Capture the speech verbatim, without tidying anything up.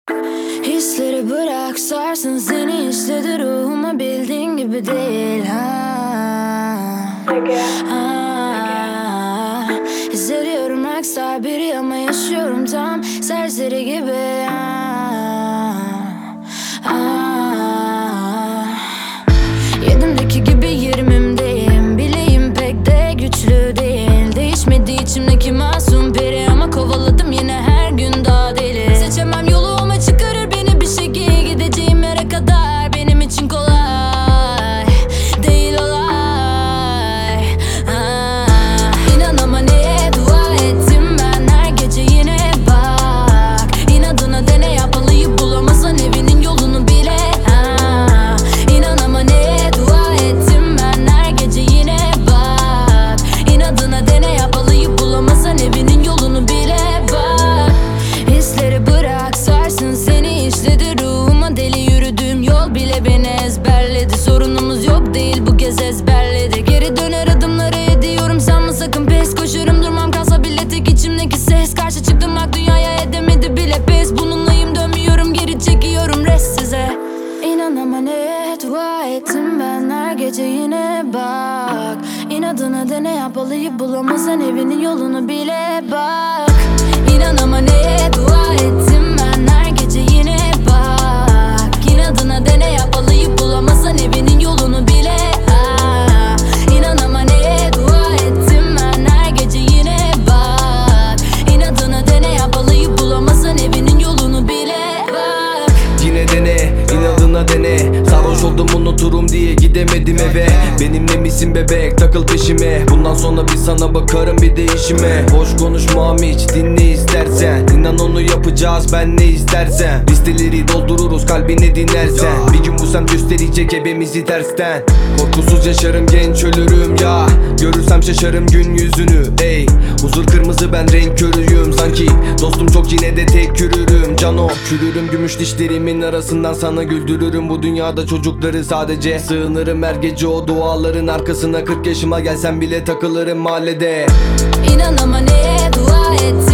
Hisleri bırak sarsın seni, işledi ruhuma, bildiğin gibi değil ha. Ha. Hissediyorum aksar biri ama yaşıyorum tam serseri gibi ha. Ha. Yedimdeki gibi yirmimdeyim, bileğim pek de güçlü değil. Değişmedi içimdeki masum peri ama kovaladım yine her gün daha deli. Seçemem yolu ama çıkarır beni bir şekilde, gideceğim yere kadar benim için kolay değil olay. Ah, İnan ama neye dua ettim ben her gece yine bak. İnadına dene yapalıyı bulamazsan evinin yolunu bile. Ah, İnan ama neye dua ettim ben her gece yine bak. İnadına dene yapalıyı bulamazsan evinin yolunu bile bak. Hisleri bırak sarsın seni, işledi ruhuma, deli yürüdüğüm yol bile beni ezberledi. Sorunumuz yok değil bu kez ezberledi. Geri döner adımları ediyorum, sanma sakın pes. Koşarım durmam kalsa bile tek içimdeki ses. Karşı çıktım bak dünyaya edemedi bile pes. Bununlayım dönmüyorum geri çekiyorum rest size. İnan ama neye dua ettim ben her gece yine bak. İnadına dene yapalıyı bulamazsan evinin yolunu bile bak. İnan ama neye dua ettim ben her gece yine bak. İnadına dene yapalıyı bulamazsan evinin yolunu bile. Ah, İnan ama neye dua ettim ben her gece yine bak. İnadına dene yapalıyı bulamazsan evinin yolunu bile bak. Yine dene, inadına dene. Sarhoş oldum unuturum diye gidemedim eve. Benimle misin bebek, takıl peşime. Bundan sonra bir sana bakarım bir değişime. Boş konuşmam hiç, dinle istersen. İnan onu yapacağız ben ne istersen. Listeleri doldururuz kalbini dinlersen. Bir gün bu semt gösterecek ebemizi tersten. Korkusuz yaşarım genç ölürüm ya. Görürsem şaşarım gün yüzünü ey. Huzur kırmızı ben renk körüyüm sanki. Dostum çok yine de tek yürürüm cano. Çürürüm gümüş dişlerimin arasından sana güldürürüm. Bu dünyada çocukları sadece sığınırım her gece o duaların arkasına. Kırk yaşıma gelsem bile takılırım mahallede. İnan ama neye dua ettim